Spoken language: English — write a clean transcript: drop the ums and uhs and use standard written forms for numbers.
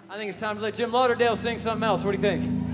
I think it's time to let Jim Lauderdale sing something else. What do you think?